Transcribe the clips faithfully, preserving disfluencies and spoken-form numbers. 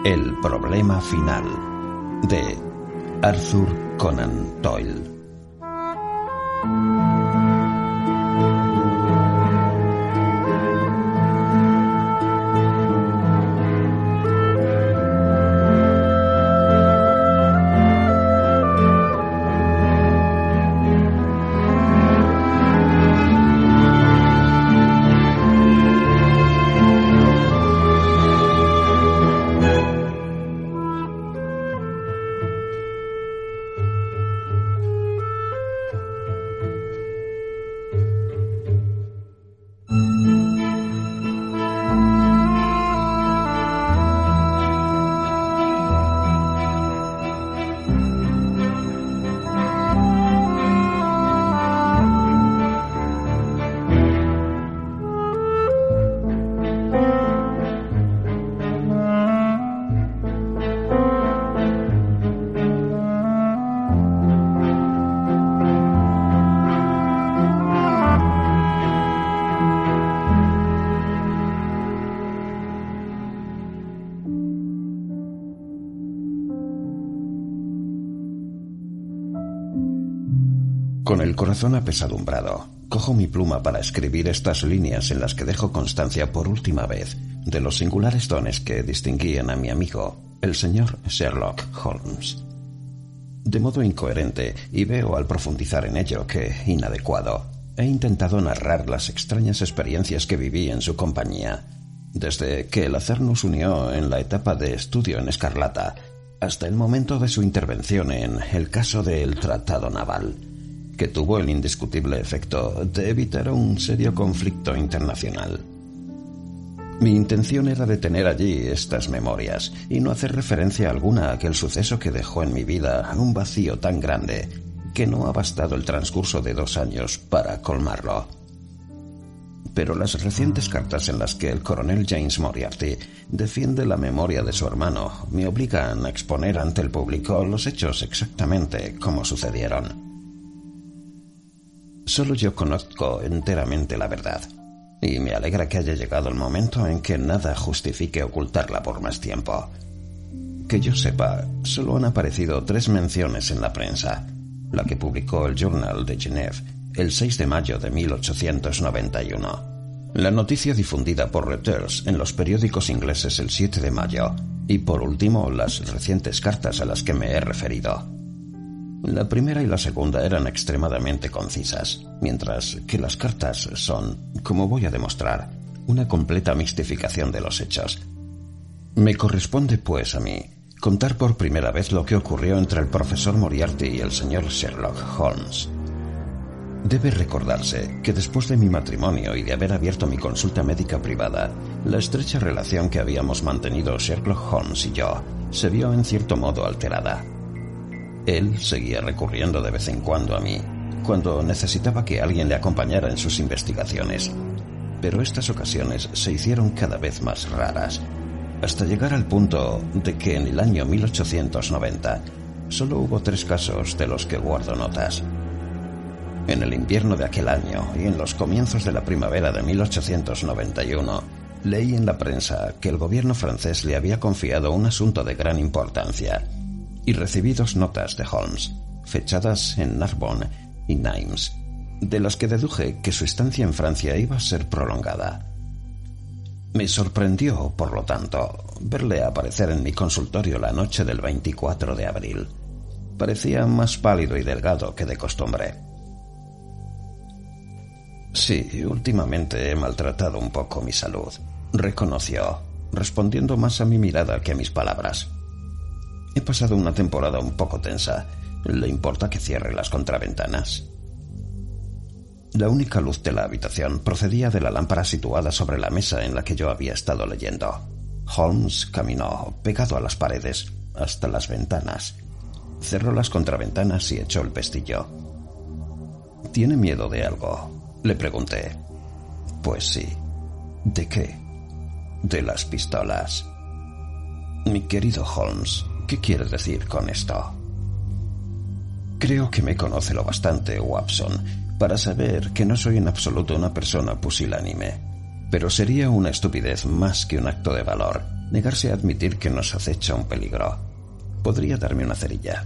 El problema final, de Arthur Conan Doyle. Con el corazón apesadumbrado, cojo mi pluma para escribir estas líneas en las que dejo constancia por última vez de los singulares dones que distinguían a mi amigo, el señor Sherlock Holmes. De modo incoherente, y veo al profundizar en ello que inadecuado, he intentado narrar las extrañas experiencias que viví en su compañía, desde que el azar nos unió en la etapa de estudio en Escarlata, hasta el momento de su intervención en el caso del Tratado Naval, que tuvo el indiscutible efecto de evitar un serio conflicto internacional. Mi intención era detener allí estas memorias y no hacer referencia alguna a aquel suceso que dejó en mi vida un vacío tan grande que no ha bastado el transcurso de dos años para colmarlo. Pero las recientes cartas en las que el coronel James Moriarty defiende la memoria de su hermano me obligan a exponer ante el público los hechos exactamente como sucedieron. Solo yo conozco enteramente la verdad, y me alegra que haya llegado el momento en que nada justifique ocultarla por más tiempo. Que yo sepa, solo han aparecido tres menciones en la prensa, la que publicó el Journal de Genève el seis de mayo de mil ochocientos noventa y uno, la noticia difundida por Reuters en los periódicos ingleses el siete de mayo, y por último las recientes cartas a las que me he referido. La primera y la segunda eran extremadamente concisas, mientras que las cartas son, como voy a demostrar, una completa mistificación de los hechos. Me corresponde, pues, a mí, contar por primera vez lo que ocurrió entre el profesor Moriarty y el señor Sherlock Holmes. Debe recordarse que después de mi matrimonio y de haber abierto mi consulta médica privada, la estrecha relación que habíamos mantenido Sherlock Holmes y yo se vio en cierto modo alterada. Él seguía recurriendo de vez en cuando a mí, cuando necesitaba que alguien le acompañara en sus investigaciones, pero estas ocasiones se hicieron cada vez más raras, hasta llegar al punto de que en el año mil ochocientos noventa solo hubo tres casos de los que guardo notas. En el invierno de aquel año y en los comienzos de la primavera de mil ochocientos noventa y uno, leí en la prensa que el gobierno francés le había confiado un asunto de gran importancia, y recibí dos notas de Holmes, fechadas en Narbonne y Nimes, de las que deduje que su estancia en Francia iba a ser prolongada. Me sorprendió, por lo tanto, verle aparecer en mi consultorio la noche del veinticuatro de abril. Parecía más pálido y delgado que de costumbre. Sí, últimamente he maltratado un poco mi salud, reconoció, respondiendo más a mi mirada que a mis palabras. He pasado una temporada un poco tensa. ¿Le importa que cierre las contraventanas? La única luz de la habitación procedía de la lámpara situada sobre la mesa en la que yo había estado leyendo. Holmes caminó, pegado a las paredes, hasta las ventanas. Cerró las contraventanas y echó el pestillo. ¿Tiene miedo de algo?, le pregunté. Pues sí. ¿De qué? De las pistolas. Mi querido Holmes, ¿qué quiere decir con esto? Creo que me conoce lo bastante, Watson, para saber que no soy en absoluto una persona pusilánime, pero sería una estupidez más que un acto de valor negarse a admitir que nos acecha un peligro. ¿Podría darme una cerilla?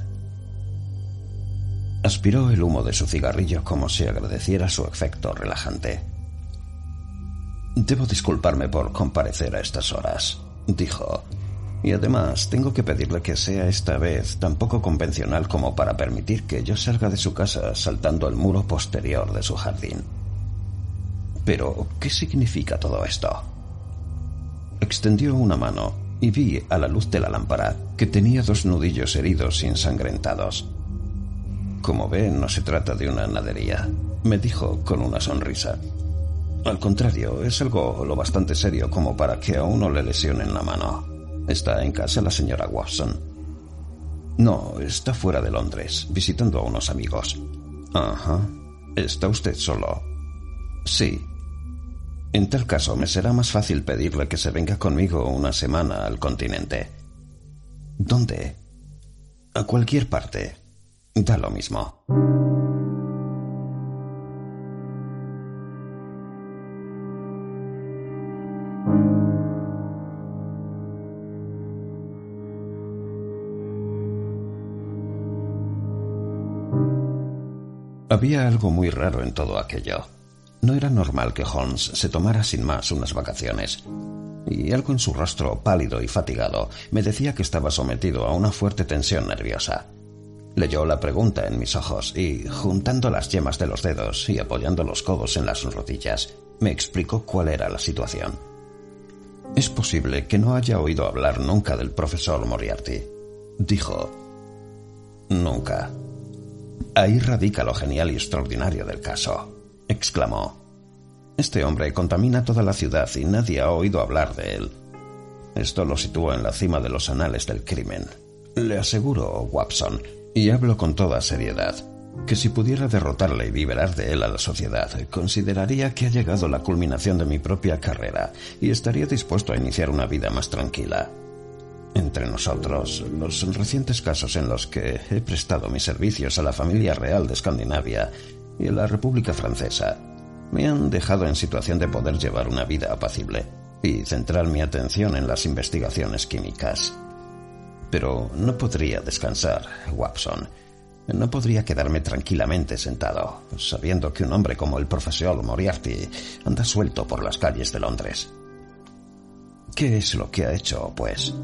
Aspiró el humo de su cigarrillo como si agradeciera su efecto relajante. «Debo disculparme por comparecer a estas horas», dijo. «Y además tengo que pedirle que sea esta vez tan poco convencional como para permitir que yo salga de su casa saltando el muro posterior de su jardín». «Pero, ¿qué significa todo esto?». Extendió una mano y vi a la luz de la lámpara que tenía dos nudillos heridos y ensangrentados. «Como ve, no se trata de una nadería», me dijo con una sonrisa. «Al contrario, es algo lo bastante serio como para que a uno le lesionen la mano. ¿Está en casa la señora Watson?» «No, está fuera de Londres, visitando a unos amigos». «Ajá. ¿Está usted solo?» «Sí». «En tal caso, me será más fácil pedirle que se venga conmigo una semana al continente». «¿Dónde?» «A cualquier parte. Da lo mismo». Había algo muy raro en todo aquello. No era normal que Holmes se tomara sin más unas vacaciones, y algo en su rostro pálido y fatigado me decía que estaba sometido a una fuerte tensión nerviosa. Leyó la pregunta en mis ojos y, juntando las yemas de los dedos y apoyando los codos en las rodillas, me explicó cuál era la situación. «Es posible que no haya oído hablar nunca del profesor Moriarty», dijo. «Nunca». «Ahí radica lo genial y extraordinario del caso», exclamó. «Este hombre contamina toda la ciudad y nadie ha oído hablar de él. Esto lo sitúa en la cima de los anales del crimen. Le aseguro, Watson, y hablo con toda seriedad, que si pudiera derrotarle y liberar de él a la sociedad, consideraría que ha llegado la culminación de mi propia carrera y estaría dispuesto a iniciar una vida más tranquila. Entre nosotros, los recientes casos en los que he prestado mis servicios a la familia real de Escandinavia y a la República Francesa me han dejado en situación de poder llevar una vida apacible y centrar mi atención en las investigaciones químicas. Pero no podría descansar, Watson. No podría quedarme tranquilamente sentado, sabiendo que un hombre como el profesor Moriarty anda suelto por las calles de Londres. ¿Qué es lo que ha hecho, pues?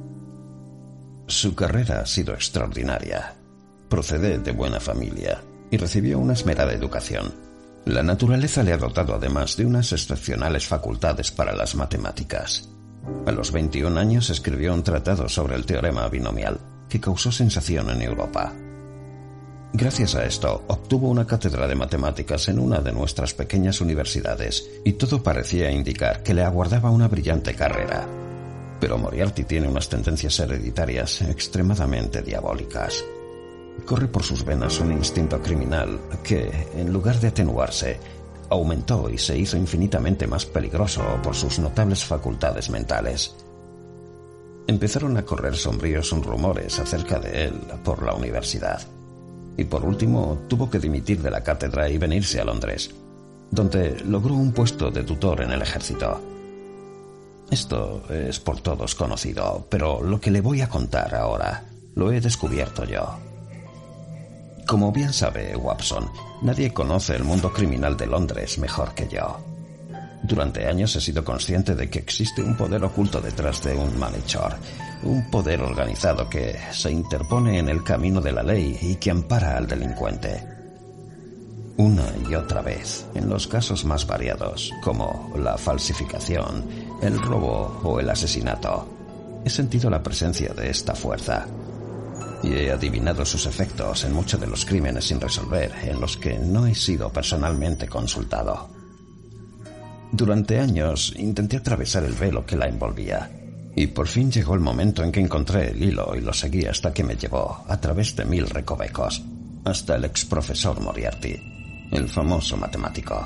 Su carrera ha sido extraordinaria. Procede de buena familia y recibió una esmerada educación. La naturaleza le ha dotado además de unas excepcionales facultades para las matemáticas. A los veintiún años escribió un tratado sobre el teorema binomial, que causó sensación en Europa. Gracias a esto, obtuvo una cátedra de matemáticas en una de nuestras pequeñas universidades, y todo parecía indicar que le aguardaba una brillante carrera. Pero Moriarty tiene unas tendencias hereditarias extremadamente diabólicas. Corre por sus venas un instinto criminal que, en lugar de atenuarse, aumentó y se hizo infinitamente más peligroso por sus notables facultades mentales. Empezaron a correr sombríos rumores acerca de él por la universidad, y por último tuvo que dimitir de la cátedra y venirse a Londres, donde logró un puesto de tutor en el ejército. Esto es por todos conocido, pero lo que le voy a contar ahora lo he descubierto yo. Como bien sabe Watson, nadie conoce el mundo criminal de Londres mejor que yo. Durante años he sido consciente de que existe un poder oculto detrás de un malhechor, un poder organizado que se interpone en el camino de la ley y que ampara al delincuente. Una y otra vez, en los casos más variados, como la falsificación, el robo o el asesinato, he sentido la presencia de esta fuerza. Y he adivinado sus efectos en muchos de los crímenes sin resolver en los que no he sido personalmente consultado. Durante años intenté atravesar el velo que la envolvía, y por fin llegó el momento en que encontré el hilo y lo seguí hasta que me llevó, a través de mil recovecos, hasta el exprofesor Moriarty, el famoso matemático.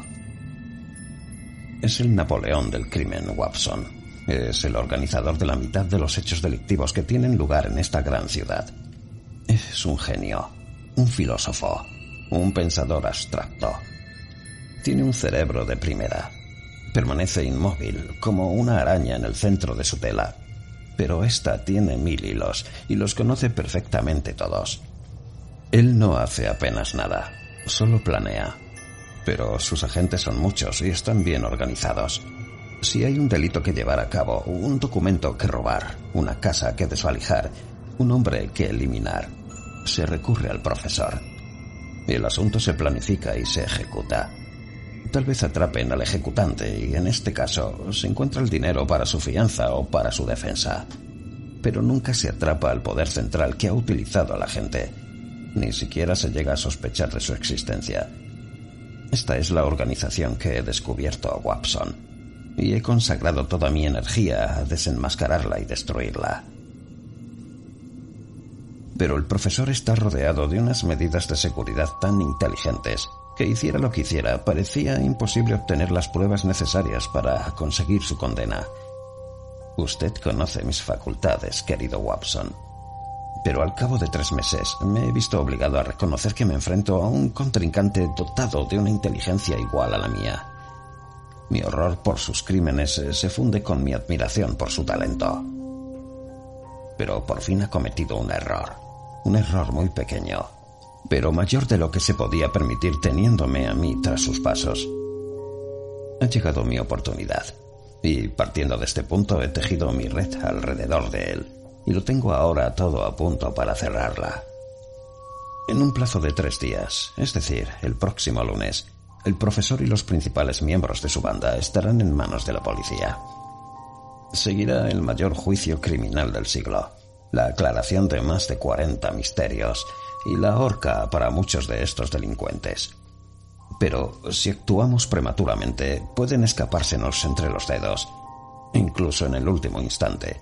Es el Napoleón del crimen, Watson. Es el organizador de la mitad de los hechos delictivos que tienen lugar en esta gran ciudad. Es un genio, un filósofo, un pensador abstracto. Tiene un cerebro de primera. Permanece inmóvil, como una araña en el centro de su tela, pero esta tiene mil hilos y los conoce perfectamente todos. Él no hace apenas nada, solo planea. Pero sus agentes son muchos y están bien organizados. Si hay un delito que llevar a cabo, un documento que robar, una casa que desvalijar, un hombre que eliminar, se recurre al profesor. El asunto se planifica y se ejecuta. Tal vez atrapen al ejecutante y, en este caso, se encuentra el dinero para su fianza o para su defensa. Pero nunca se atrapa al poder central que ha utilizado a la gente. Ni siquiera se llega a sospechar de su existencia. Esta es la organización que he descubierto, Watson, y he consagrado toda mi energía a desenmascararla y destruirla. Pero el profesor está rodeado de unas medidas de seguridad tan inteligentes que, hiciera lo que hiciera, parecía imposible obtener las pruebas necesarias para conseguir su condena. Usted conoce mis facultades, querido Watson. Pero al cabo de tres meses me he visto obligado a reconocer que me enfrento a un contrincante dotado de una inteligencia igual a la mía. Mi horror por sus crímenes se funde con mi admiración por su talento. Pero por fin ha cometido un error. Un error muy pequeño, pero mayor de lo que se podía permitir teniéndome a mí tras sus pasos. Ha llegado mi oportunidad, y partiendo de este punto he tejido mi red alrededor de él, y lo tengo ahora todo a punto para cerrarla. En un plazo de tres días, es decir, el próximo lunes, el profesor y los principales miembros de su banda estarán en manos de la policía. Seguirá el mayor juicio criminal del siglo, la aclaración de más de cuarenta misterios y la horca para muchos de estos delincuentes. Pero si actuamos prematuramente, pueden escapársenos entre los dedos, incluso en el último instante.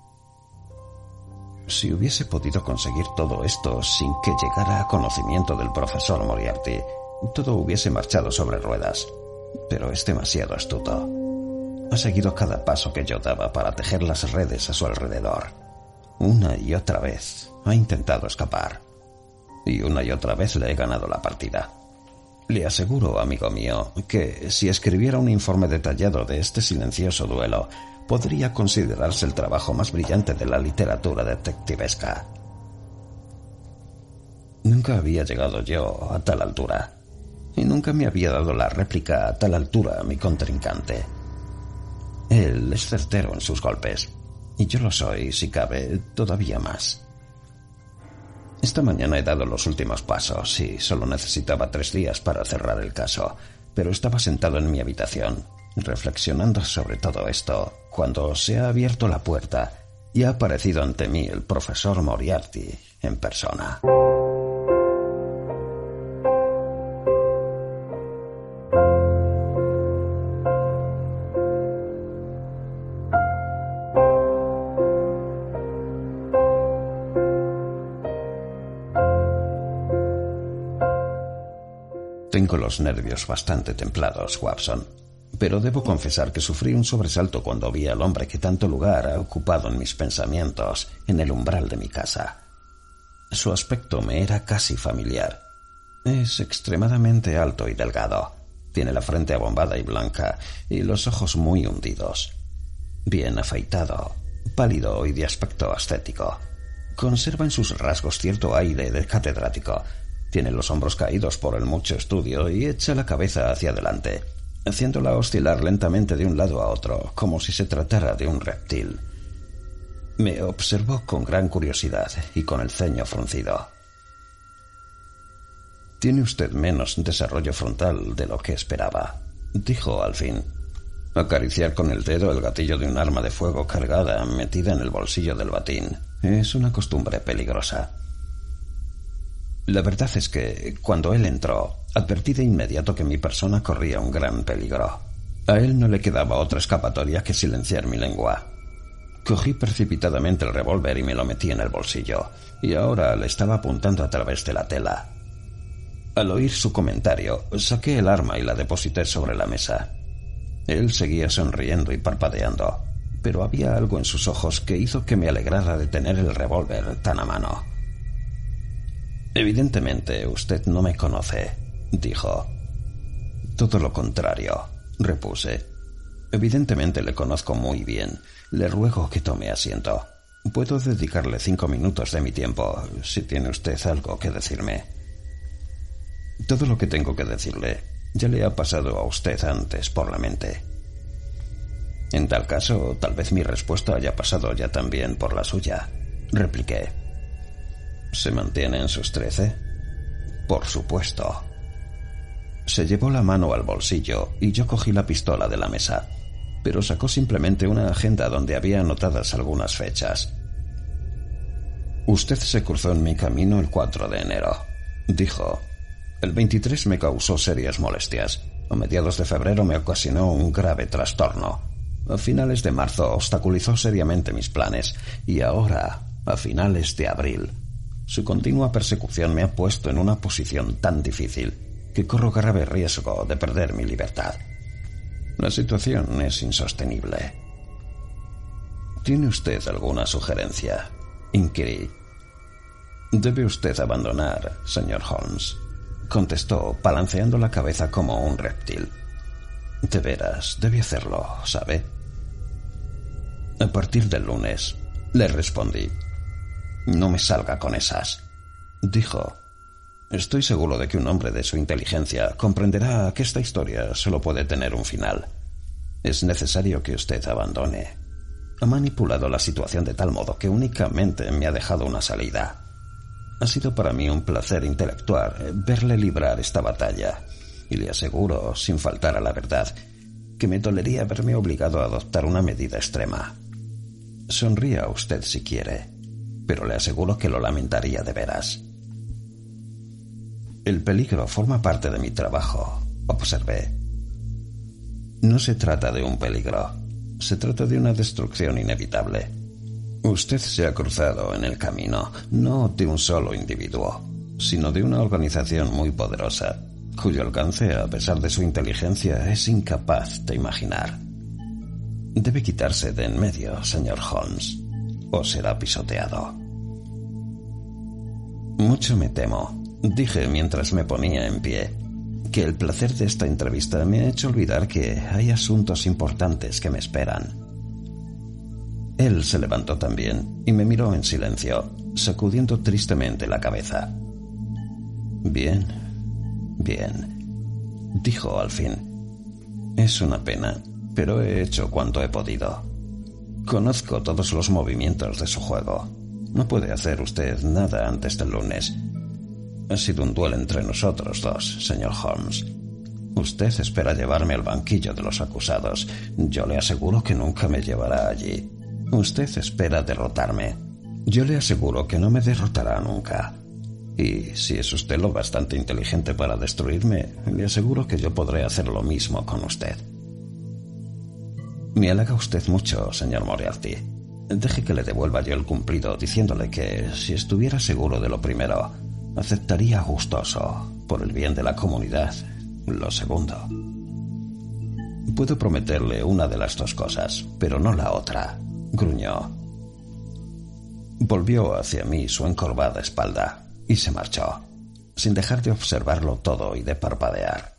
Si hubiese podido conseguir todo esto sin que llegara a conocimiento del profesor Moriarty, todo hubiese marchado sobre ruedas, pero es demasiado astuto. Ha seguido cada paso que yo daba para tejer las redes a su alrededor. Una y otra vez ha intentado escapar, y una y otra vez le he ganado la partida. Le aseguro, amigo mío, que si escribiera un informe detallado de este silencioso duelo, podría considerarse el trabajo más brillante de la literatura detectivesca. Nunca había llegado yo a tal altura, y nunca me había dado la réplica a tal altura a mi contrincante. Él es certero en sus golpes, y yo lo soy, si cabe, todavía más. Esta mañana he dado los últimos pasos y solo necesitaba tres días para cerrar el caso, pero estaba sentado en mi habitación, reflexionando sobre todo esto, cuando se ha abierto la puerta y ha aparecido ante mí el profesor Moriarty en persona. Tengo los nervios bastante templados, Watson, pero debo confesar que sufrí un sobresalto cuando vi al hombre que tanto lugar ha ocupado en mis pensamientos en el umbral de mi casa. Su aspecto me era casi familiar. Es extremadamente alto y delgado. Tiene la frente abombada y blanca y los ojos muy hundidos. Bien afeitado, pálido y de aspecto ascético. Conserva en sus rasgos cierto aire de catedrático. Tiene los hombros caídos por el mucho estudio y echa la cabeza hacia adelante, haciéndola oscilar lentamente de un lado a otro, como si se tratara de un reptil. Me observó con gran curiosidad y con el ceño fruncido. «Tiene usted menos desarrollo frontal de lo que esperaba», dijo al fin. Acariciar con el dedo el gatillo de un arma de fuego cargada metida en el bolsillo del batín es una costumbre peligrosa. La verdad es que, cuando él entró, advertí de inmediato que mi persona corría un gran peligro. A él no le quedaba otra escapatoria que silenciar mi lengua. Cogí precipitadamente el revólver y me lo metí en el bolsillo, y ahora le estaba apuntando a través de la tela. Al oír su comentario, saqué el arma y la deposité sobre la mesa. Él seguía sonriendo y parpadeando, pero había algo en sus ojos que hizo que me alegrara de tener el revólver tan a mano. «Evidentemente usted no me conoce», dijo. «Todo lo contrario», repuse. Evidentemente le conozco muy bien. Le ruego que tome asiento. Puedo dedicarle cinco minutos de mi tiempo, si tiene usted algo que decirme. Todo lo que tengo que decirle ya le ha pasado a usted antes por la mente. En tal caso, tal vez mi respuesta haya pasado ya también por la suya, repliqué. ¿Se mantiene en sus trece? Por supuesto. Se llevó la mano al bolsillo y yo cogí la pistola de la mesa, pero sacó simplemente una agenda donde había anotadas algunas fechas. Usted se cruzó en mi camino el cuatro de enero, dijo. El veintitrés me causó serias molestias. A mediados de febrero me ocasionó un grave trastorno. A finales de marzo obstaculizó seriamente mis planes y ahora, a finales de abril, su continua persecución me ha puesto en una posición tan difícil que corro grave riesgo de perder mi libertad. La situación es insostenible. ¿Tiene usted alguna sugerencia?, inquirí. Debe usted abandonar, señor Holmes, contestó, balanceando la cabeza como un reptil. De veras, debe hacerlo, ¿sabe? A partir del lunes, le respondí. No me salga con esas, dijo. Estoy seguro de que un hombre de su inteligencia comprenderá que esta historia solo puede tener un final. Es necesario que usted abandone. Ha manipulado la situación de tal modo que únicamente me ha dejado una salida. Ha sido para mí un placer intelectual verle librar esta batalla, y le aseguro, sin faltar a la verdad, que me dolería verme obligado a adoptar una medida extrema. Sonría usted si quiere, pero le aseguro que lo lamentaría de veras. El peligro forma parte de mi trabajo, observé. No se trata de un peligro, se trata de una destrucción inevitable. Usted se ha cruzado en el camino, no de un solo individuo, sino de una organización muy poderosa, cuyo alcance, a pesar de su inteligencia, es incapaz de imaginar. Debe quitarse de en medio, señor Holmes, o será pisoteado. Mucho me temo, dije mientras me ponía en pie, que el placer de esta entrevista me ha hecho olvidar que hay asuntos importantes que me esperan. Él se levantó también y me miró en silencio, sacudiendo tristemente la cabeza. Bien, bien, dijo al fin. Es una pena, pero he hecho cuanto he podido. Conozco todos los movimientos de su juego. No puede hacer usted nada antes del lunes. Ha sido un duelo entre nosotros dos, señor Holmes. Usted espera llevarme al banquillo de los acusados. Yo le aseguro que nunca me llevará allí. Usted espera derrotarme. Yo le aseguro que no me derrotará nunca. Y si es usted lo bastante inteligente para destruirme, le aseguro que yo podré hacer lo mismo con usted. Me halaga usted mucho, señor Moriarty. Deje que le devuelva yo el cumplido diciéndole que, si estuviera seguro de lo primero, aceptaría gustoso, por el bien de la comunidad, lo segundo. Puedo prometerle una de las dos cosas, pero no la otra, gruñó. Volvió hacia mí su encorvada espalda y se marchó, sin dejar de observarlo todo y de parpadear.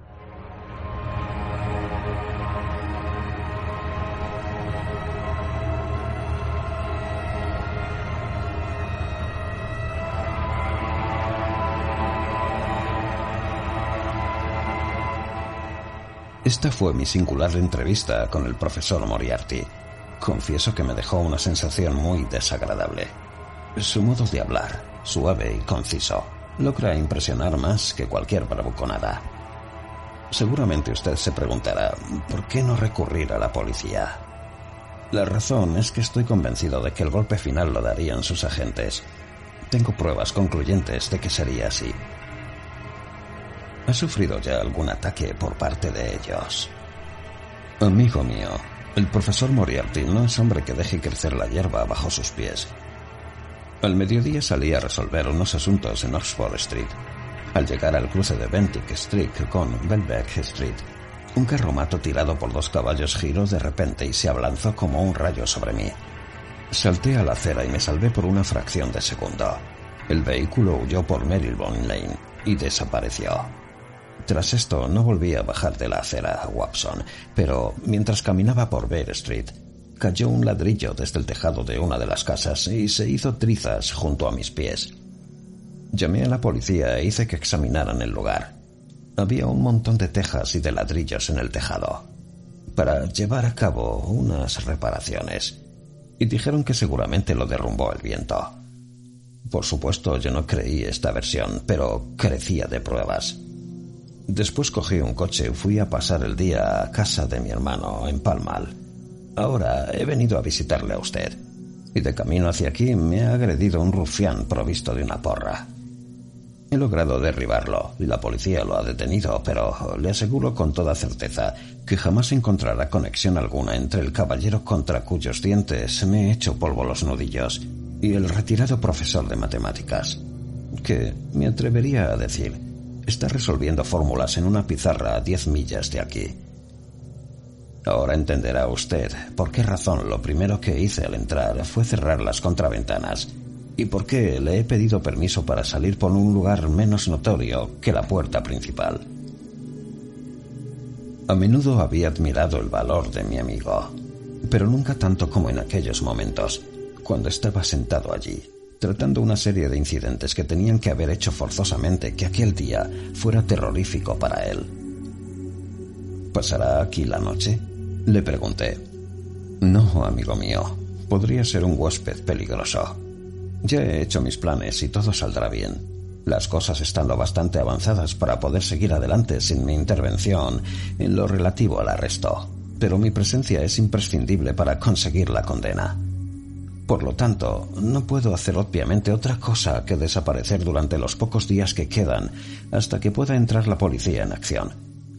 Esta fue mi singular entrevista con el profesor Moriarty. Confieso que me dejó una sensación muy desagradable. Su modo de hablar, suave y conciso, logra impresionar más que cualquier bravuconada. Seguramente usted se preguntará, ¿por qué no recurrir a la policía? La razón es que estoy convencido de que el golpe final lo darían sus agentes. Tengo pruebas concluyentes de que sería así. ¿Ha sufrido ya algún ataque por parte de ellos? Amigo mío, el profesor Moriarty no es hombre que deje crecer la hierba bajo sus pies. Al mediodía salí a resolver unos asuntos en Oxford Street. Al llegar al cruce de Bentinck Street con Welbeck Street, un carromato tirado por dos caballos giró de repente y se abalanzó como un rayo sobre mí. Salté a la acera y me salvé por una fracción de segundo. El vehículo huyó por Marylebone Lane y desapareció. Tras esto no volví a bajar de la acera a Watson, pero mientras caminaba por Bear Street, cayó un ladrillo desde el tejado de una de las casas y se hizo trizas junto a mis pies. Llamé a la policía e hice que examinaran el lugar. Había un montón de tejas y de ladrillos en el tejado para llevar a cabo unas reparaciones, y dijeron que seguramente lo derrumbó el viento. Por supuesto, yo no creí esta versión, pero carecía de pruebas. Después cogí un coche y fui a pasar el día a casa de mi hermano en Pall Mall. Ahora he venido a visitarle a usted, y de camino hacia aquí me ha agredido un rufián provisto de una porra. He logrado derribarlo y la policía lo ha detenido, pero le aseguro con toda certeza que jamás encontrará conexión alguna entre el caballero contra cuyos dientes me he hecho polvo los nudillos y el retirado profesor de matemáticas, que, me atrevería a decir, está resolviendo fórmulas en una pizarra a diez millas de aquí. Ahora entenderá usted por qué razón lo primero que hice al entrar fue cerrar las contraventanas y por qué le he pedido permiso para salir por un lugar menos notorio que la puerta principal. A menudo había admirado el valor de mi amigo, pero nunca tanto como en aquellos momentos, cuando estaba sentado allí, tratando una serie de incidentes que tenían que haber hecho forzosamente que aquel día fuera terrorífico para él. ¿Pasará aquí la noche?, le pregunté. No, amigo mío, podría ser un huésped peligroso. Ya he hecho mis planes y todo saldrá bien. Las cosas están lo bastante avanzadas para poder seguir adelante sin mi intervención en lo relativo al arresto, pero mi presencia es imprescindible para conseguir la condena. Por lo tanto, no puedo hacer obviamente otra cosa que desaparecer durante los pocos días que quedan hasta que pueda entrar la policía en acción.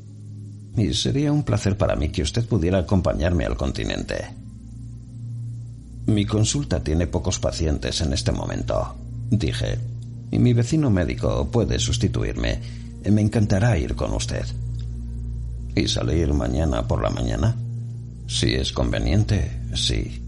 Y sería un placer para mí que usted pudiera acompañarme al continente. Mi consulta tiene pocos pacientes en este momento, dije, y mi vecino médico puede sustituirme. Me encantará ir con usted. ¿Y salir mañana por la mañana? Si es conveniente, sí.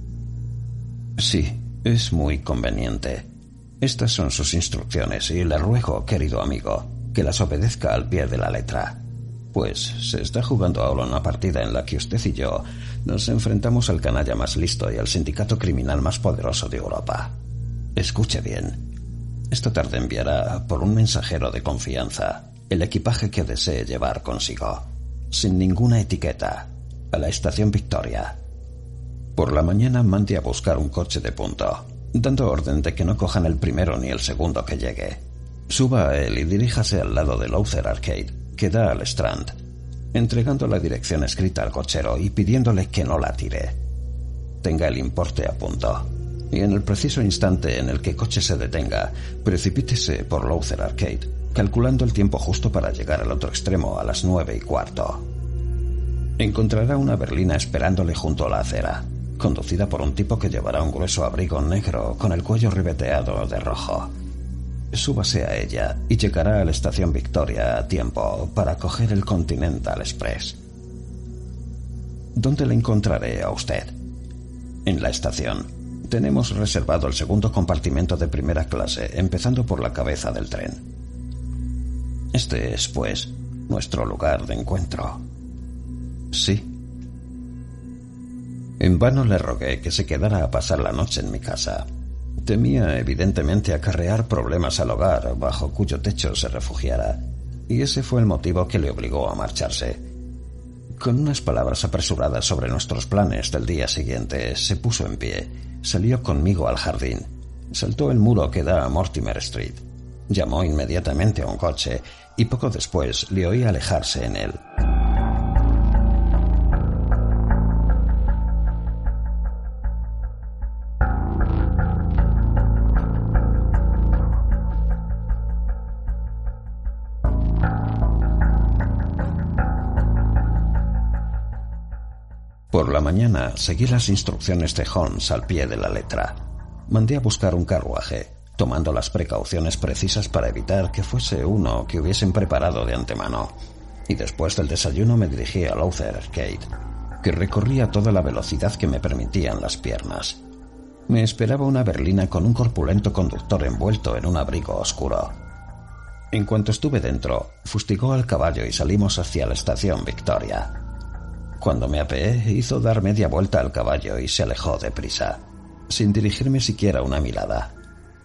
Sí, es muy conveniente. Estas son sus instrucciones y le ruego, querido amigo, que las obedezca al pie de la letra. Pues se está jugando ahora una partida en la que usted y yo nos enfrentamos al canalla más listo y al sindicato criminal más poderoso de Europa. Escuche bien. Esta tarde enviará por un mensajero de confianza el equipaje que desee llevar consigo, sin ninguna etiqueta, a la estación Victoria. Por la mañana mande a buscar un coche de punto, dando orden de que no cojan el primero ni el segundo que llegue. Suba a él y diríjase al lado del Lowther Arcade, que da al Strand, entregando la dirección escrita al cochero y pidiéndole que no la tire. Tenga el importe a punto, y en el preciso instante en el que el coche se detenga, precipítese por Lowther Arcade, calculando el tiempo justo para llegar al otro extremo a las nueve y cuarto. Encontrará una berlina esperándole junto a la acera, conducida por un tipo que llevará un grueso abrigo negro con el cuello ribeteado de rojo. Súbase a ella y llegará a la estación Victoria a tiempo para coger el Continental Express. ¿Dónde le encontraré a usted? En la estación. Tenemos reservado el segundo compartimento de primera clase, empezando por la cabeza del tren. Este es, pues, nuestro lugar de encuentro. Sí. En vano le rogué que se quedara a pasar la noche en mi casa. Temía evidentemente acarrear problemas al hogar bajo cuyo techo se refugiara, y ese fue el motivo que le obligó a marcharse. Con unas palabras apresuradas sobre nuestros planes del día siguiente, se puso en pie, salió conmigo al jardín, saltó el muro que da a Mortimer Street, llamó inmediatamente a un coche y poco después le oí alejarse en él. Por la mañana seguí las instrucciones de Holmes al pie de la letra. Mandé a buscar un carruaje, tomando las precauciones precisas para evitar que fuese uno que hubiesen preparado de antemano. Y después del desayuno me dirigí a Lowther Arcade, que recorría toda la velocidad que me permitían las piernas. Me esperaba una berlina con un corpulento conductor envuelto en un abrigo oscuro. En cuanto estuve dentro, fustigó al caballo y salimos hacia la estación Victoria. Cuando me apeé, hizo dar media vuelta al caballo y se alejó deprisa, sin dirigirme siquiera una mirada.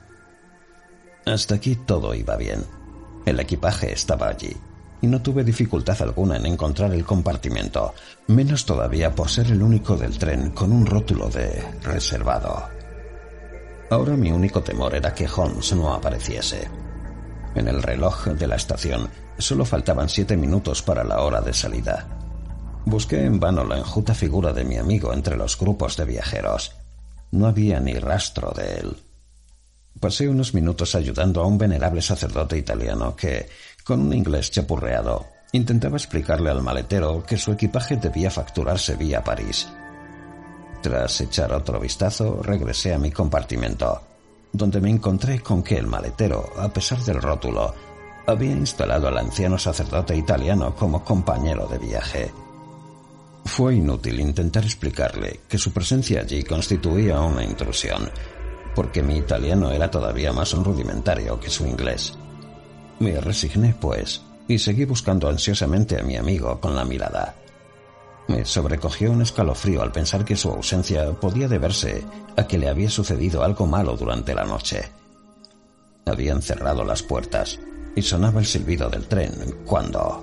Hasta aquí todo iba bien. El equipaje estaba allí, y no tuve dificultad alguna en encontrar el compartimento, menos todavía por ser el único del tren con un rótulo de reservado. Ahora mi único temor era que Holmes no apareciese. En el reloj de la estación solo faltaban siete minutos para la hora de salida. Busqué en vano la enjuta figura de mi amigo entre los grupos de viajeros. No había ni rastro de él. Pasé unos minutos ayudando a un venerable sacerdote italiano que, con un inglés chapurreado, intentaba explicarle al maletero que su equipaje debía facturarse vía París. Tras echar otro vistazo, regresé a mi compartimento, donde me encontré con que el maletero, a pesar del rótulo, había instalado al anciano sacerdote italiano como compañero de viaje. Fue inútil intentar explicarle que su presencia allí constituía una intrusión, porque mi italiano era todavía más rudimentario que su inglés. Me resigné, pues, y seguí buscando ansiosamente a mi amigo con la mirada. Me sobrecogió un escalofrío al pensar que su ausencia podía deberse a que le había sucedido algo malo durante la noche. Habían cerrado las puertas y sonaba el silbido del tren cuando...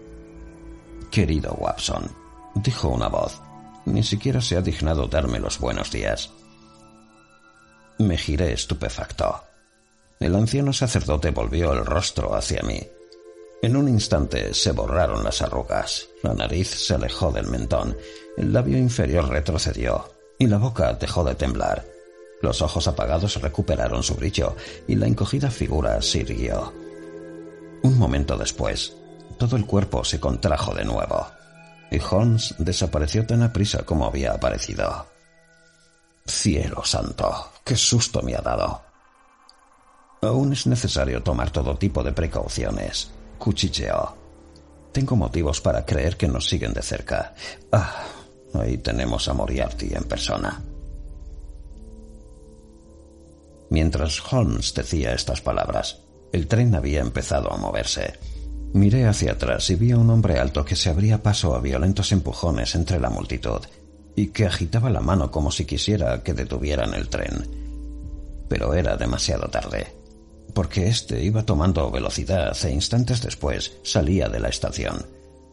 «Querido Watson», dijo una voz, ni siquiera se ha dignado darme los buenos días. Me giré estupefacto. El anciano sacerdote volvió el rostro hacia mí. En un instante se borraron las arrugas, la nariz se alejó del mentón, el labio inferior retrocedió y la boca dejó de temblar. Los ojos apagados recuperaron su brillo y la encogida figura se irguió. Un momento después, todo el cuerpo se contrajo de nuevo y Holmes desapareció tan aprisa como había aparecido. ¡Cielo santo! ¡Qué susto me ha dado! Aún es necesario tomar todo tipo de precauciones, cuchicheó. Tengo motivos para creer que nos siguen de cerca. Ah, ahí tenemos a Moriarty en persona. Mientras Holmes decía estas palabras, el tren había empezado a moverse. Miré hacia atrás y vi a un hombre alto que se abría paso a violentos empujones entre la multitud y que agitaba la mano como si quisiera que detuvieran el tren. Pero era demasiado tarde, porque éste iba tomando velocidad e instantes después salía de la estación.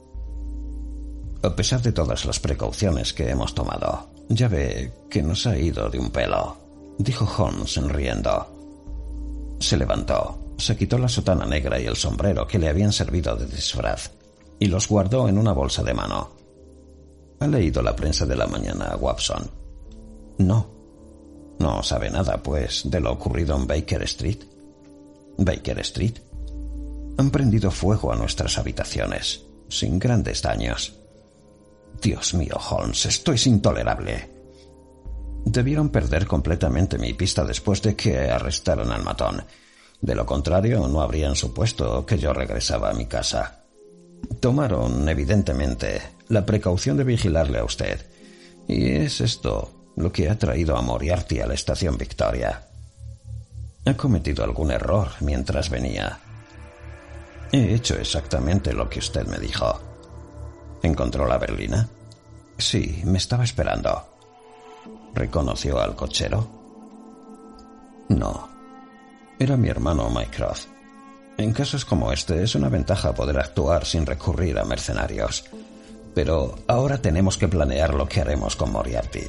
A pesar de todas las precauciones que hemos tomado, ya ve que nos ha ido de un pelo, dijo Holmes riendo. Se levantó, se quitó la sotana negra y el sombrero que le habían servido de disfraz y los guardó en una bolsa de mano. ¿Ha leído la prensa de la mañana, Watson? No. No sabe nada, pues, de lo ocurrido en Baker Street. ¿Baker Street? Han prendido fuego a nuestras habitaciones, sin grandes daños. Dios mío, Holmes, esto es intolerable. Debieron perder completamente mi pista después de que arrestaran al matón. De lo contrario, no habrían supuesto que yo regresaba a mi casa. Tomaron, evidentemente, la precaución de vigilarle a usted. Y es esto lo que ha traído a Moriarty a la estación Victoria. Ha cometido algún error mientras venía. He hecho exactamente lo que usted me dijo. ¿Encontró la berlina? Sí, me estaba esperando. ¿Reconoció al cochero? No. Era mi hermano Mycroft. En casos como este es una ventaja poder actuar sin recurrir a mercenarios. Pero ahora tenemos que planear lo que haremos con Moriarty.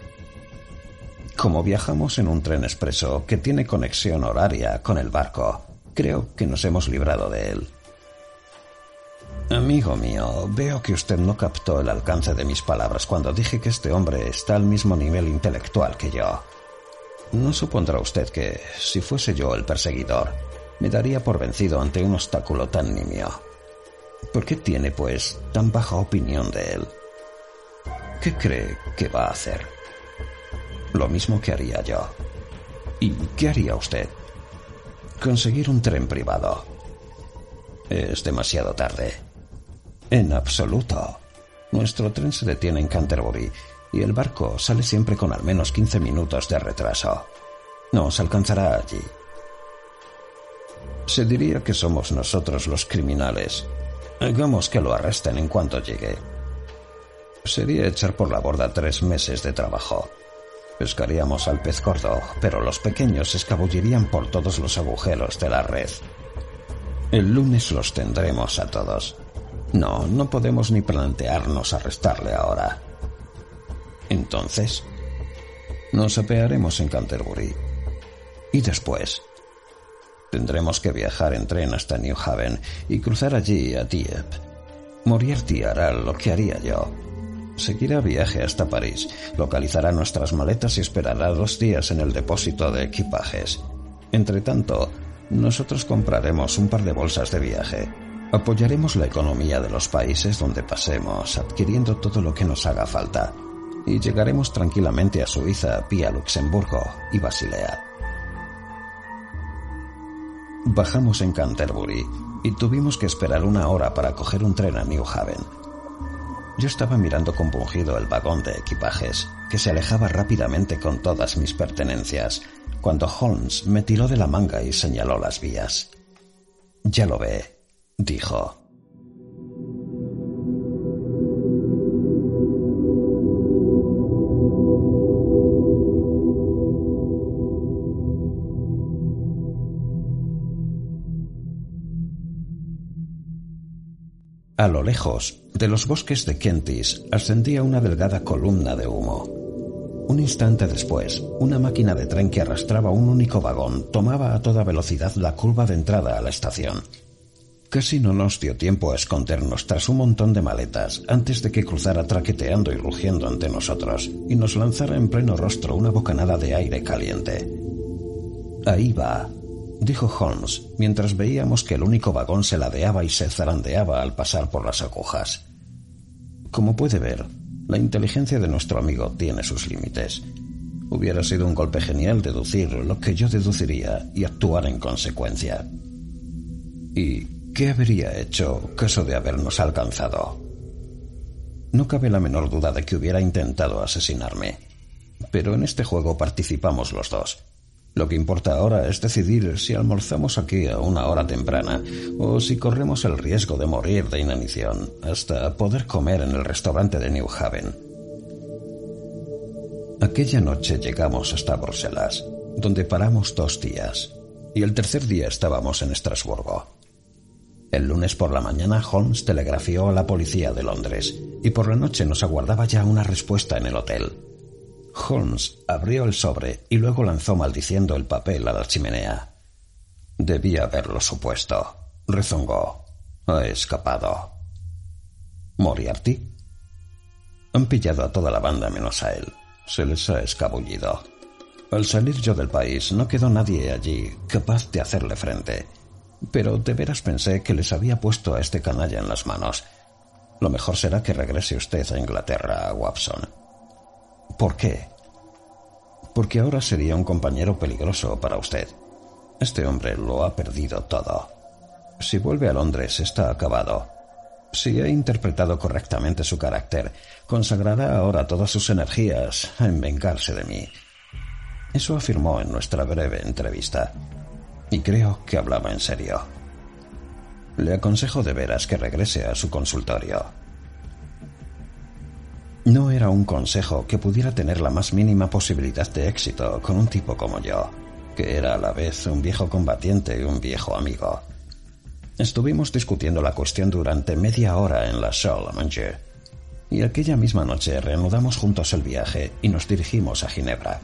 Como viajamos en un tren expreso que tiene conexión horaria con el barco, creo que nos hemos librado de él. Amigo mío, veo que usted no captó el alcance de mis palabras cuando dije que este hombre está al mismo nivel intelectual que yo. No supondrá usted que, si fuese yo el perseguidor, me daría por vencido ante un obstáculo tan nimio. ¿Por qué tiene, pues, tan baja opinión de él? ¿Qué cree que va a hacer? Lo mismo que haría yo. ¿Y qué haría usted? Conseguir un tren privado. Es demasiado tarde. En absoluto. Nuestro tren se detiene en Canterbury y el barco sale siempre con al menos quince minutos de retraso. Nos alcanzará allí. Se diría que somos nosotros los criminales. Hagamos que lo arresten en cuanto llegue. Sería echar por la borda tres meses de trabajo. Pescaríamos al pez gordo, pero los pequeños se escabullirían por todos los agujeros de la red. El lunes los tendremos a todos. No, no podemos ni plantearnos arrestarle ahora. Entonces, nos apearemos en Canterbury. Y después, tendremos que viajar en tren hasta New Haven y cruzar allí a Dieppe. Moriarty hará lo que haría yo. Seguirá viaje hasta París, localizará nuestras maletas y esperará dos días en el depósito de equipajes. Entretanto, nosotros compraremos un par de bolsas de viaje. Apoyaremos la economía de los países donde pasemos, adquiriendo todo lo que nos haga falta. Y llegaremos tranquilamente a Suiza vía Luxemburgo y Basilea. Bajamos en Canterbury y tuvimos que esperar una hora para coger un tren a New Haven. Yo estaba mirando compungido el vagón de equipajes, que se alejaba rápidamente con todas mis pertenencias, cuando Holmes me tiró de la manga y señaló las vías. «Ya lo ve», dijo. A lo lejos, de los bosques de Kentish, ascendía una delgada columna de humo. Un instante después, una máquina de tren que arrastraba un único vagón tomaba a toda velocidad la curva de entrada a la estación. Casi no nos dio tiempo a escondernos tras un montón de maletas antes de que cruzara traqueteando y rugiendo ante nosotros y nos lanzara en pleno rostro una bocanada de aire caliente. «Ahí va», dijo Holmes, mientras veíamos que el único vagón se ladeaba y se zarandeaba al pasar por las agujas. Como puede ver, la inteligencia de nuestro amigo tiene sus límites. Hubiera sido un golpe genial deducir lo que yo deduciría y actuar en consecuencia. ¿Y qué habría hecho caso de habernos alcanzado? No cabe la menor duda de que hubiera intentado asesinarme, pero en este juego participamos los dos. Lo que importa ahora es decidir si almorzamos aquí a una hora temprana o si corremos el riesgo de morir de inanición hasta poder comer en el restaurante de New Haven. Aquella noche llegamos hasta Bruselas, donde paramos dos días, y el tercer día estábamos en Estrasburgo. El lunes por la mañana Holmes telegrafió a la policía de Londres y por la noche nos aguardaba ya una respuesta en el hotel. Holmes abrió el sobre y luego lanzó maldiciendo el papel a la chimenea. Debía haberlo supuesto, rezongó. Ha escapado. ¿Moriarty? Han pillado a toda la banda menos a él. Se les ha escabullido. Al salir yo del país no quedó nadie allí capaz de hacerle frente. Pero de veras pensé que les había puesto a este canalla en las manos. Lo mejor será que regrese usted a Inglaterra, Watson. ¿Por qué? Porque ahora sería un compañero peligroso para usted. Este hombre lo ha perdido todo. Si vuelve a Londres está acabado. Si he interpretado correctamente su carácter, consagrará ahora todas sus energías en vengarse de mí. Eso afirmó en nuestra breve entrevista. Y creo que hablaba en serio. Le aconsejo de veras que regrese a su consultorio. No era un consejo que pudiera tener la más mínima posibilidad de éxito con un tipo como yo, que era a la vez un viejo combatiente y un viejo amigo. Estuvimos discutiendo la cuestión durante media hora en la Salle à Manger, y aquella misma noche reanudamos juntos el viaje y nos dirigimos a Ginebra.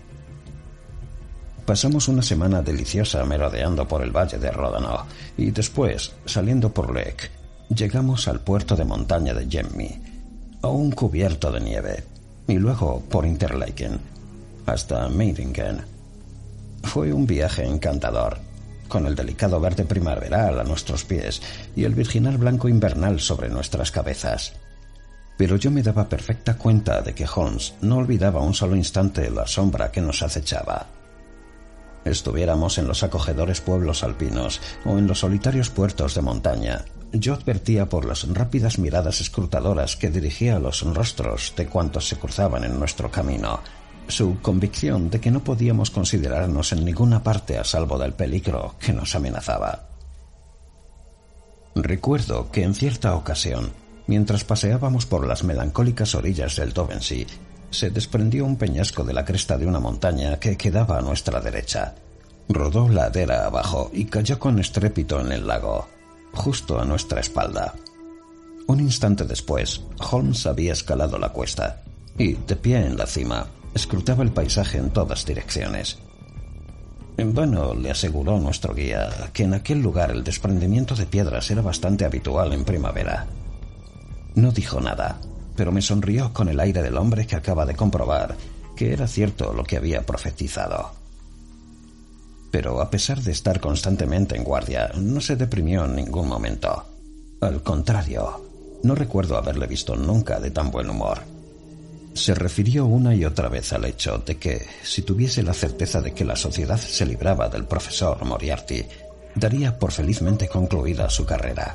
Pasamos una semana deliciosa merodeando por el valle de Ródano y después, saliendo por Lech, llegamos al puerto de montaña de Gemmi, aún cubierto de nieve, y luego por Interlaken, hasta Meiringen. Fue un viaje encantador, con el delicado verde primaveral a nuestros pies y el virginal blanco invernal sobre nuestras cabezas. Pero yo me daba perfecta cuenta de que Holmes no olvidaba un solo instante la sombra que nos acechaba. Estuviéramos en los acogedores pueblos alpinos o en los solitarios puertos de montaña, yo advertía por las rápidas miradas escrutadoras que dirigía a los rostros de cuantos se cruzaban en nuestro camino su convicción de que no podíamos considerarnos en ninguna parte a salvo del peligro que nos amenazaba. Recuerdo que en cierta ocasión, mientras paseábamos por las melancólicas orillas del Dovensey, se desprendió un peñasco de la cresta de una montaña que quedaba a nuestra derecha. Rodó ladera abajo y cayó con estrépito en el lago, justo a nuestra espalda. Un instante después, Holmes había escalado la cuesta y, de pie en la cima, escrutaba el paisaje en todas direcciones. En vano le aseguró nuestro guía que en aquel lugar el desprendimiento de piedras era bastante habitual en primavera. No dijo nada, pero me sonrió con el aire del hombre que acaba de comprobar que era cierto lo que había profetizado. Pero a pesar de estar constantemente en guardia, no se deprimió en ningún momento. Al contrario, no recuerdo haberle visto nunca de tan buen humor. Se refirió una y otra vez al hecho de que, si tuviese la certeza de que la sociedad se libraba del profesor Moriarty, daría por felizmente concluida su carrera.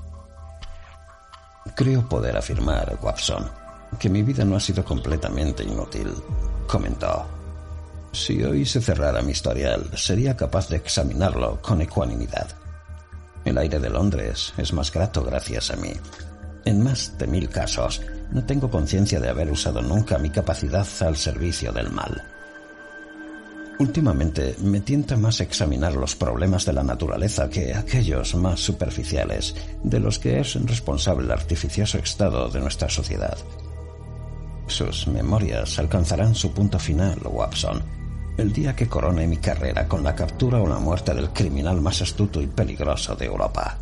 Creo poder afirmar, Watson, que mi vida no ha sido completamente inútil, comentó. Si hoy se cerrara mi historial, sería capaz de examinarlo con ecuanimidad. El aire de Londres es más grato gracias a mí. En más de mil casos, no tengo conciencia de haber usado nunca mi capacidad al servicio del mal. Últimamente me tienta más examinar los problemas de la naturaleza que aquellos más superficiales, de los que es responsable el artificioso estado de nuestra sociedad. Sus memorias alcanzarán su punto final, Watson, el día que corone mi carrera con la captura o la muerte del criminal más astuto y peligroso de Europa.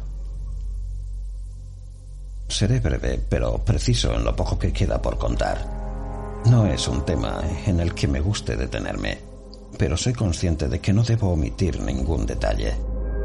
Seré breve, pero preciso en lo poco que queda por contar. No es un tema en el que me guste detenerme, pero soy consciente de que no debo omitir ningún detalle.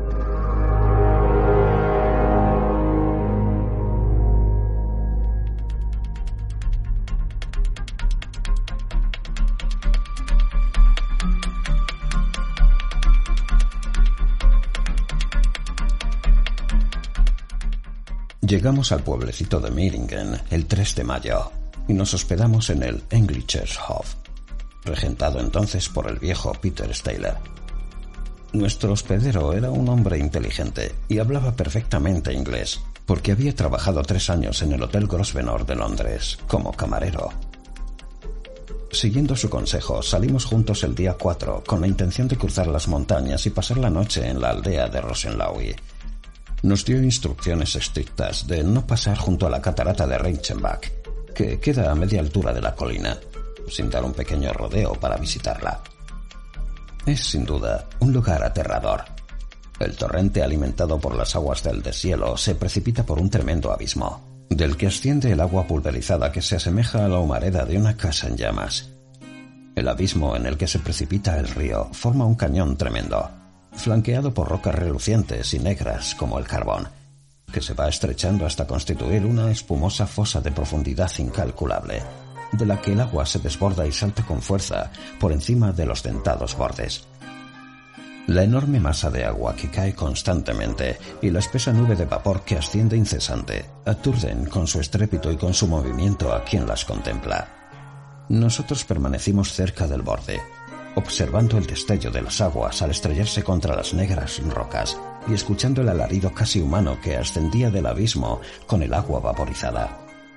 Llegamos al pueblecito de Meiringen el tres de mayo y nos hospedamos en el Englischer Hof, regentado entonces por el viejo Peter Steyler. Nuestro hospedero era un hombre inteligente y hablaba perfectamente inglés, porque había trabajado tres años en el Hotel Grosvenor de Londres como camarero. Siguiendo su consejo, salimos juntos el día cuatro con la intención de cruzar las montañas y pasar la noche en la aldea de Rosenlaui. Nos dio instrucciones estrictas de no pasar junto a la catarata de Reichenbach, que queda a media altura de la colina, sin dar un pequeño rodeo para visitarla. Es sin duda un lugar aterrador. El torrente alimentado por las aguas del deshielo se precipita por un tremendo abismo, del que asciende el agua pulverizada que se asemeja a la humareda de una casa en llamas. El abismo en el que se precipita el río forma un cañón tremendo, flanqueado por rocas relucientes y negras como el carbón, que se va estrechando hasta constituir una espumosa fosa de profundidad incalculable, de la que el agua se desborda y salta con fuerza por encima de los dentados bordes. La enorme masa de agua que cae constantemente y la espesa nube de vapor que asciende incesante aturden con su estrépito y con su movimiento a quien las contempla. Nosotros permanecimos cerca del borde, observando el destello de las aguas al estrellarse contra las negras rocas y escuchando el alarido casi humano que ascendía del abismo con el agua vaporizada.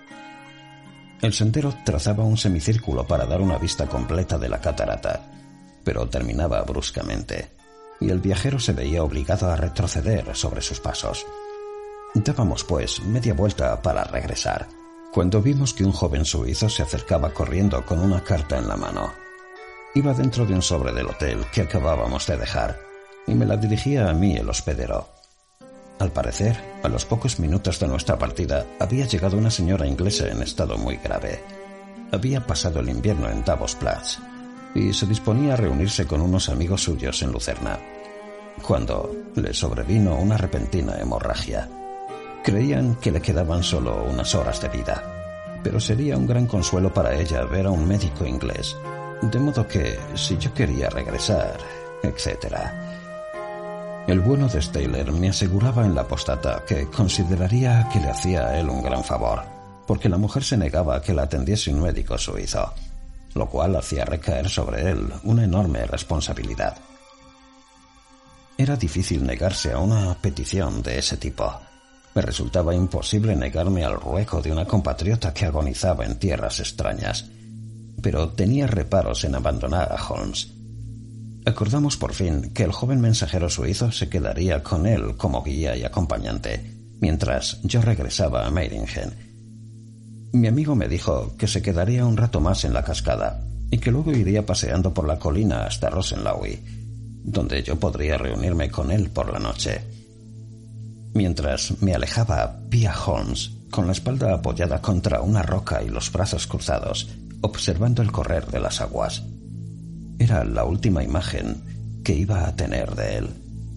El sendero trazaba un semicírculo para dar una vista completa de la catarata, pero terminaba bruscamente, y el viajero se veía obligado a retroceder sobre sus pasos. Dábamos, pues, media vuelta para regresar, cuando vimos que un joven suizo se acercaba corriendo con una carta en la mano. Iba dentro de un sobre del hotel que acabábamos de dejar, y me la dirigía a mí el hospedero. Al parecer, a los pocos minutos de nuestra partida, había llegado una señora inglesa en estado muy grave. Había pasado el invierno en Davosplatz y se disponía a reunirse con unos amigos suyos en Lucerna, cuando le sobrevino una repentina hemorragia. Creían que le quedaban solo unas horas de vida, pero sería un gran consuelo para ella ver a un médico inglés, de modo que, si yo quería regresar, etcétera. El bueno de Steyler me aseguraba en la postdata que consideraría que le hacía a él un gran favor, porque la mujer se negaba a que la atendiese un médico suizo. lo cual hacía recaer sobre él una enorme responsabilidad. Era difícil negarse a una petición de ese tipo. Me resultaba imposible negarme al ruego de una compatriota que agonizaba en tierras extrañas, pero tenía reparos en abandonar a Holmes. Acordamos por fin que el joven mensajero suizo se quedaría con él como guía y acompañante, mientras yo regresaba a Meiringen. Mi amigo me dijo que se quedaría un rato más en la cascada y que luego iría paseando por la colina hasta Rosenlaui, donde yo podría reunirme con él por la noche. Mientras me alejaba, vi a Holmes con la espalda apoyada contra una roca y los brazos cruzados, observando el correr de las aguas. Era la última imagen que iba a tener de él.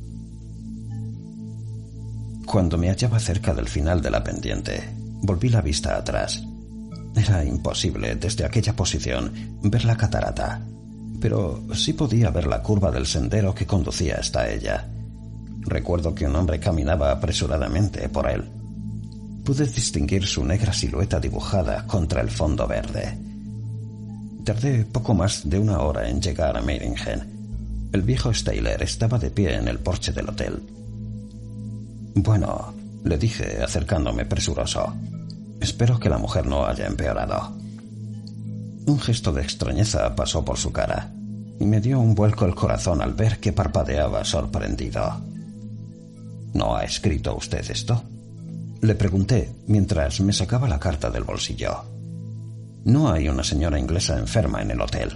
Cuando me hallaba cerca del final de la pendiente, volví la vista atrás. Era imposible, desde aquella posición, ver la catarata, pero sí podía ver la curva del sendero que conducía hasta ella. Recuerdo que un hombre caminaba apresuradamente por él. Pude distinguir su negra silueta dibujada contra el fondo verde. Tardé poco más de una hora en llegar a Meiringen. El viejo Steyler estaba de pie en el porche del hotel. «Bueno», le dije acercándome presuroso, «espero que la mujer no haya empeorado». Un gesto de extrañeza pasó por su cara y me dio un vuelco el corazón al ver que parpadeaba sorprendido. «¿No ha escrito usted esto?», le pregunté mientras me sacaba la carta del bolsillo. «No hay una señora inglesa enferma en el hotel».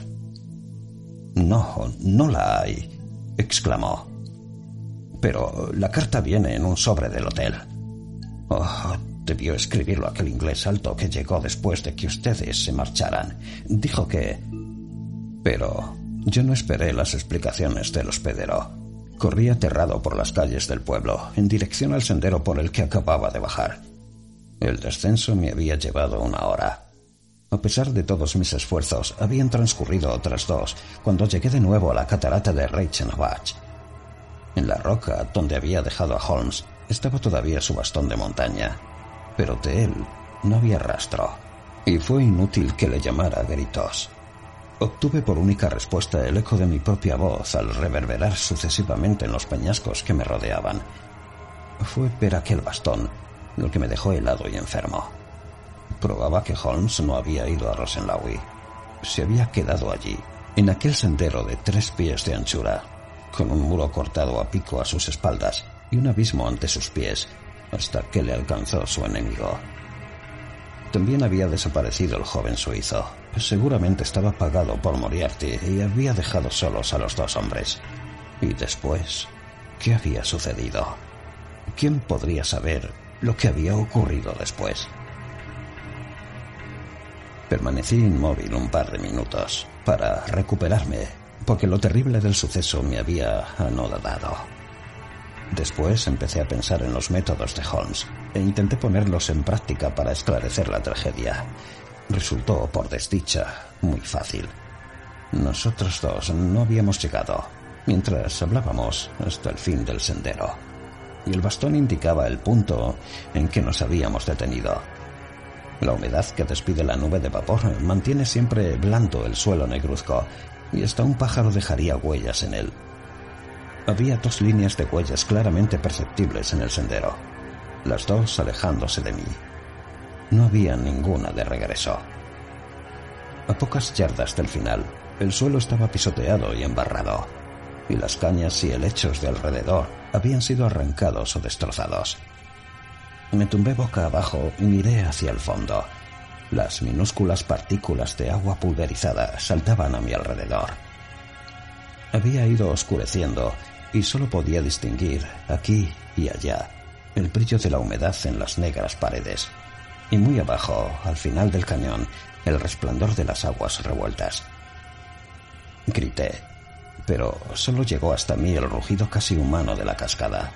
«No, no la hay», exclamó. «Pero la carta viene en un sobre del hotel». «Oh, debió escribirlo aquel inglés alto que llegó después de que ustedes se marcharan. Dijo que...» Pero yo no esperé las explicaciones del hospedero. Corrí aterrado por las calles del pueblo, en dirección al sendero por el que acababa de bajar. El descenso me había llevado una hora. A pesar de todos mis esfuerzos, habían transcurrido otras dos cuando llegué de nuevo a la catarata de Reichenbach. En la roca donde había dejado a Holmes estaba todavía su bastón de montaña, pero de él no había rastro, y fue inútil que le llamara a gritos. Obtuve por única respuesta el eco de mi propia voz al reverberar sucesivamente en los peñascos que me rodeaban. Fue ver aquel bastón lo que me dejó helado y enfermo. Probaba que Holmes no había ido a Rosenlaui. Se había quedado allí, en aquel sendero de tres pies de anchura, con un muro cortado a pico a sus espaldas y un abismo ante sus pies, hasta que le alcanzó su enemigo. También había desaparecido el joven suizo. Seguramente estaba pagado por Moriarty y había dejado solos a los dos hombres. Y después, ¿qué había sucedido? ¿Quién podría saber lo que había ocurrido después? Permanecí inmóvil un par de minutos para recuperarme, porque lo terrible del suceso me había anodado. Después empecé a pensar en los métodos de Holmes e intenté ponerlos en práctica para esclarecer la tragedia. Resultó, por desdicha, muy fácil. Nosotros dos no habíamos llegado, mientras hablábamos, hasta el fin del sendero, y el bastón indicaba el punto en que nos habíamos detenido. La humedad que despide la nube de vapor mantiene siempre blando el suelo negruzco, y hasta un pájaro dejaría huellas en él. Había dos líneas de huellas claramente perceptibles en el sendero, las dos alejándose de mí. No había ninguna de regreso. A pocas yardas del final, el suelo estaba pisoteado y embarrado, y las cañas y helechos de alrededor habían sido arrancados o destrozados. Me tumbé boca abajo y miré hacia el fondo. Las minúsculas partículas de agua pulverizada saltaban a mi alrededor. Había ido oscureciendo y solo podía distinguir, aquí y allá, el brillo de la humedad en las negras paredes, y muy abajo, al final del cañón, el resplandor de las aguas revueltas. Grité, pero solo llegó hasta mí el rugido casi humano de la cascada.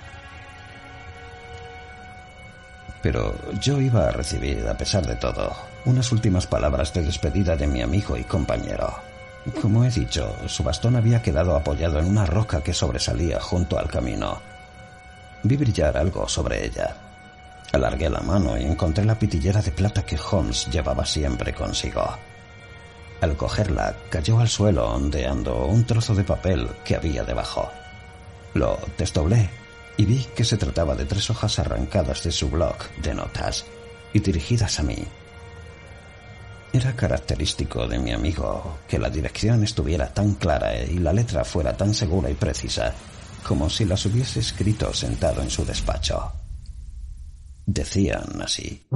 Pero yo iba a recibir, a pesar de todo, unas últimas palabras de despedida de mi amigo y compañero. Como he dicho, su bastón había quedado apoyado en una roca que sobresalía junto al camino. Vi brillar algo sobre ella. Alargué la mano y encontré la pitillera de plata que Holmes llevaba siempre consigo. Al cogerla, cayó al suelo ondeando un trozo de papel que había debajo. Lo desdoblé y vi que se trataba de tres hojas arrancadas de su blog de notas y dirigidas a mí. Era característico de mi amigo que la dirección estuviera tan clara y la letra fuera tan segura y precisa como si las hubiese escrito sentado en su despacho. Decían así: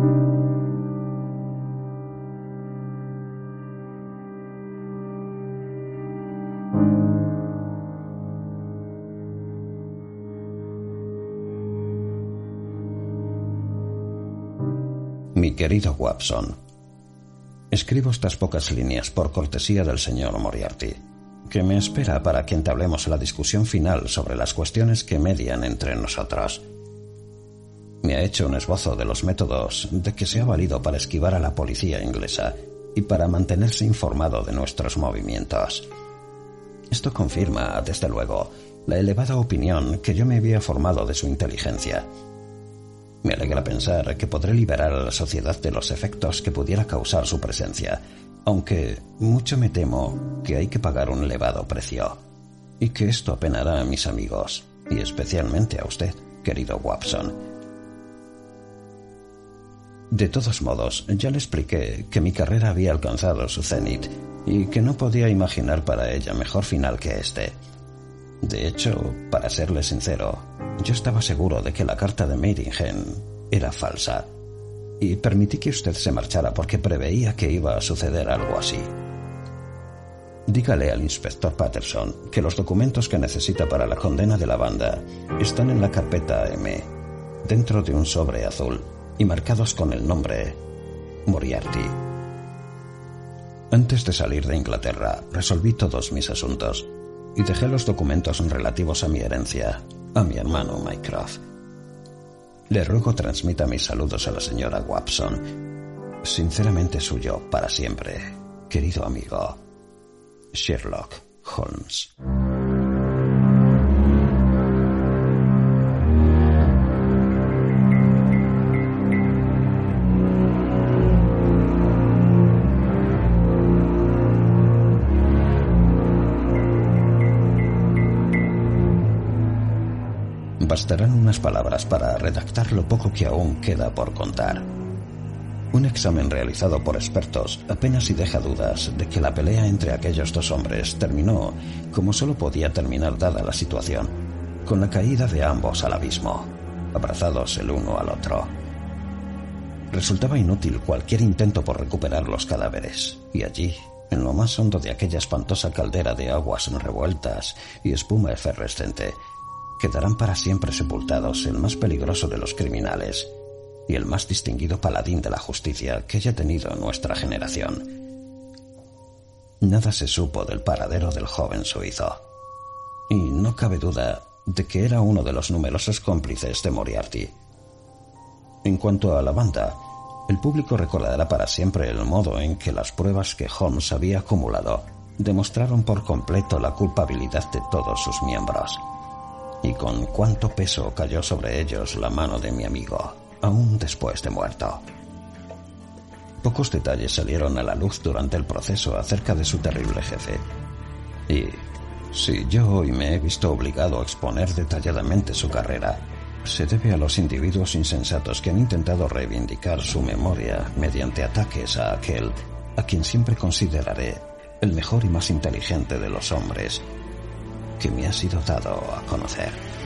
Mi querido Watson, escribo estas pocas líneas por cortesía del señor Moriarty, que me espera para que entablemos la discusión final sobre las cuestiones que median entre nosotros. Me ha hecho un esbozo de los métodos de que se ha valido para esquivar a la policía inglesa y para mantenerse informado de nuestros movimientos. Esto confirma, desde luego, la elevada opinión que yo me había formado de su inteligencia. Me alegra pensar que podré liberar a la sociedad de los efectos que pudiera causar su presencia, aunque mucho me temo que hay que pagar un elevado precio, y que esto apenará a mis amigos, y especialmente a usted, querido Watson. De todos modos, ya le expliqué que mi carrera había alcanzado su cenit y que no podía imaginar para ella mejor final que este. De hecho, para serle sincero, yo estaba seguro de que la carta de Meiringen era falsa, y permití que usted se marchara porque preveía que iba a suceder algo así. Dígale al inspector Patterson que los documentos que necesita para la condena de la banda están en la carpeta M, dentro de un sobre azul, y marcados con el nombre Moriarty. Antes de salir de Inglaterra, resolví todos mis asuntos y dejé los documentos relativos a mi herencia a mi hermano Mycroft. Le ruego transmita mis saludos a la señora Watson. Sinceramente suyo para siempre, querido amigo Sherlock Holmes. Bastarán unas palabras para redactar lo poco que aún queda por contar. Un examen realizado por expertos apenas si deja dudas de que la pelea entre aquellos dos hombres terminó como solo podía terminar dada la situación, con la caída de ambos al abismo, abrazados el uno al otro. Resultaba inútil cualquier intento por recuperar los cadáveres, y allí, en lo más hondo de aquella espantosa caldera de aguas revueltas y espuma efervescente, quedarán para siempre sepultados el más peligroso de los criminales y el más distinguido paladín de la justicia que haya tenido nuestra generación. Nada se supo del paradero del joven suizo, y no cabe duda de que era uno de los numerosos cómplices de Moriarty. En cuanto a la banda, el público recordará para siempre el modo en que las pruebas que Holmes había acumulado demostraron por completo la culpabilidad de todos sus miembros, y con cuánto peso cayó sobre ellos la mano de mi amigo, aún después de muerto. Pocos detalles salieron a la luz durante el proceso acerca de su terrible jefe, y si yo hoy me he visto obligado a exponer detalladamente su carrera, se debe a los individuos insensatos que han intentado reivindicar su memoria mediante ataques a aquel a quien siempre consideraré el mejor y más inteligente de los hombres que me ha sido dado a conocer.